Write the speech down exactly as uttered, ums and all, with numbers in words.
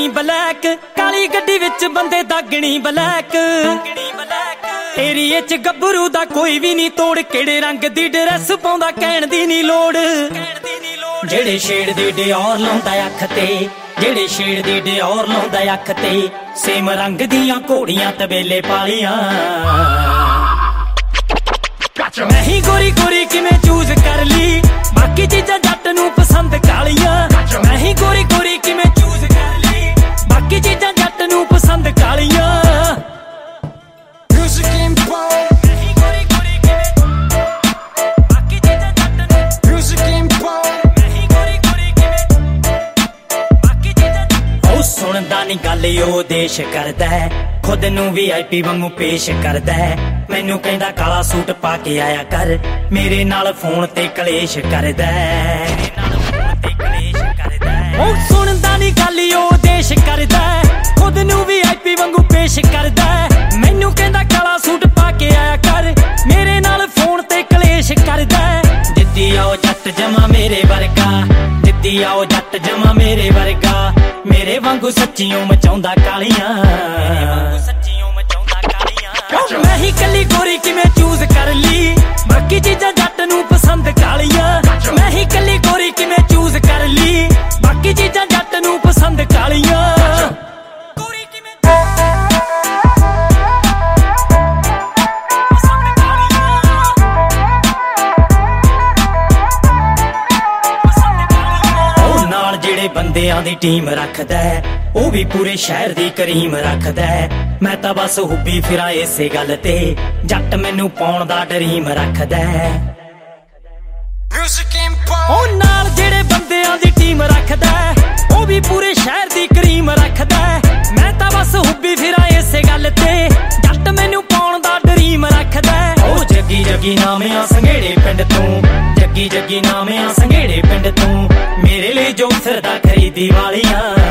ਲੱਗਣੀ ਬਲੈਕ, ਕਾਲੀ ਗੱਡੀ ਵਿੱਚ ਬੰਦੇ ਦਾਗਣੀ ਬਲੈਕ। ਏਰੀਏ ਚ ਗੱਭਰੂ ਦਾ ਕੋਈ ਵੀ ਨਹੀਂ ਤੋੜ, ਕਿਹੜੇ ਰੰਗ ਦੀ ਡਰੈਸ ਪਾਉਂਦਾ ਕਹਿਣ ਦੀ ਨਹੀਂ ਲੋੜ। ਜਿਹੜੇ ਸ਼ੇਡ ਦੀ ਡਿਓਰ ਲਾਉਂਦਾ ਅੱਖ ਤੇ, ਜਿਹੜੇ ਸ਼ੇਡ ਦੀ ਡਿਓਰ ਲਾਉਂਦਾ ਅੱਖ ਤੇ, ਸੇਮ ਰੰਗ ਦੀਆਂ ਘੋੜੀਆਂ ਤਬੇਲੇ ਪਾਲੀਆਂ। ਮੈਂ ਹੀ ਗੋਰੀ ਗੋਰੀ ਕਿਵੇਂ ਚੂਜ਼ ਕਰ ਲਈ, ਬਾਕੀ ਚੀਜ਼ਾਂ ਜੱਟ ਨੂੰ ਪਸੰਦ ਕਾਲੀਆਂ। ਮੈਂ ਹੀ ਗੋਰੀ ਗੋਰੀ ਕਿਵੇਂ ਚੂਜ਼ ਕਰ ਲਈ, ਬਾਕੀ ਚੀਜ਼ਾਂ ਜੱਟ ਨੂੰ ਪਸੰਦ ਕਾਲੀਆਂ। ਸੁਣਦਾ ਨੀ ਗੱਲ ਉਹ ਦੇਸ਼ ਕਰਦਾ, ਖੁਦ ਨੂੰ ਵੀ ਆਈ ਪੀ ਵਾਂਗੂ ਪੇਸ਼ ਕਰਦਾ। ਮੈਨੂੰ ਕਹਿੰਦਾ ਕਾਲਾ ਸੂਟ ਪਾ ਕੇ ਆਇਆ ਕਰ, ਮੇਰੇ ਨਾਲ ਫੋਨ ਤੇ ਕਲੇਸ਼ ਕਰਦਾ। ਉਹ ਸੁਣਦਾ ਨੀ ਗੱਲ ਉਹ ਦੇਸ਼ ਕਰਦਾ, ਖੁਦ ਨੂੰ ਵੀ ਆਈ ਪੀ ਵਾਂਗੂ ਪੇਸ਼ ਕਰਦਾ। ਮੈਨੂੰ ਕਹਿੰਦਾ ਕਾਲਾ ਸੂਟ ਪਾ ਕੇ ਆਇਆ ਕਰ, ਮੇਰੇ ਨਾਲ ਫੋਨ ਤੇ ਕਲੇਸ਼ ਕਰਦਾ। ਜਿੱਦੀ ਆਓ ਜੱਟ ਜਮਾ ਮੇਰੇ ਵਰਗਾ, ਜਿੱਦੀ ਆਓ ਜੱਟ ਜਮਾ ਮੇਰੇ ਵਰਗਾ, ਮੇਰੇ ਵਾਂਗੂ ਸੱਚੀਓ ਮਚਾਉਂਦਾ ਕਾਲੀਆਂ। ਮੈਂ ਹੀ ਕੱਲੀ ਗੋਰੀ ਕਿਵੇਂ ਚੂਜ਼ ਕਰ ਲਈ, ਬਾਕੀ ਚੀਜ਼ਾਂ ਜੱਟ ਨੂੰ ਪਸੰਦ ਕਾਲੀਆਂ। ਮੈਂ ਹੀ ਕੱਲੀ ਗੋਰੀ ਕਿਵੇਂ ਚੂਜ਼ ਕਰ ਲਈ, ਬਾਕੀ ਚੀਜ਼ਾਂ ਜੱਟ ਨੂੰ ਪਸੰਦ ਕਾਲੀਆਂ। ਬੰਦਿਆਂ ਦੀ ਟੀਮ ਰੱਖਦਾ, ਉਹ ਵੀ ਪੂਰੇ ਸ਼ਹਿਰ ਦੀ ਕਰੀਮ ਰੱਖਦਾ। ਮੈਂ ਤਾਂ ਬਸ ਹੁੱਬੀ ਫਿਰਾਂ ਇਸੇ ਗੱਲ ਤੇ, ਜੱਟ ਮੈਨੂੰ ਪਾਉਣ ਦਾ ਡਰੀਮ ਰੱਖਦਾ। ਉਹ ਨਾਲ ਜਿਹੜੇ ਬੰਦਿਆਂ ਦੀ ਟੀਮ ਰੱਖਦਾ, ਉਹ ਵੀ ਪੂਰੇ ਸ਼ਹਿਰ ਦੀ ਕਰੀਮ ਰੱਖਦਾ। ਮੈਂ ਤਾਂ ਬਸ ਹੁੱਬੀ ਫਿਰਾਂ ਇਸੇ ਗੱਲ ਤੇ, ਜੱਟ ਮੈਨੂੰ ਪਾਉਣ ਦਾ ਡਰੀਮ ਰੱਖਦਾ। ਉਹ ਜੱਗੀ ਜੱਗੀ ਨਾਮਿਆਂ ਸੰਘੇੜੇ ਪਿੰਡ ਤੋਂ, ਜੱਗੀ ਜੱਗੀ ਨਾਮਿਆਂ ਸੰਘੇੜੇ ਪਿੰਡ ਤੋਂ, ਮੇਰੇ ਲਈ ਜੋ ਫਿਰਦਾ ਖਰੀਦੀ ਵਾਲੀਆਂ।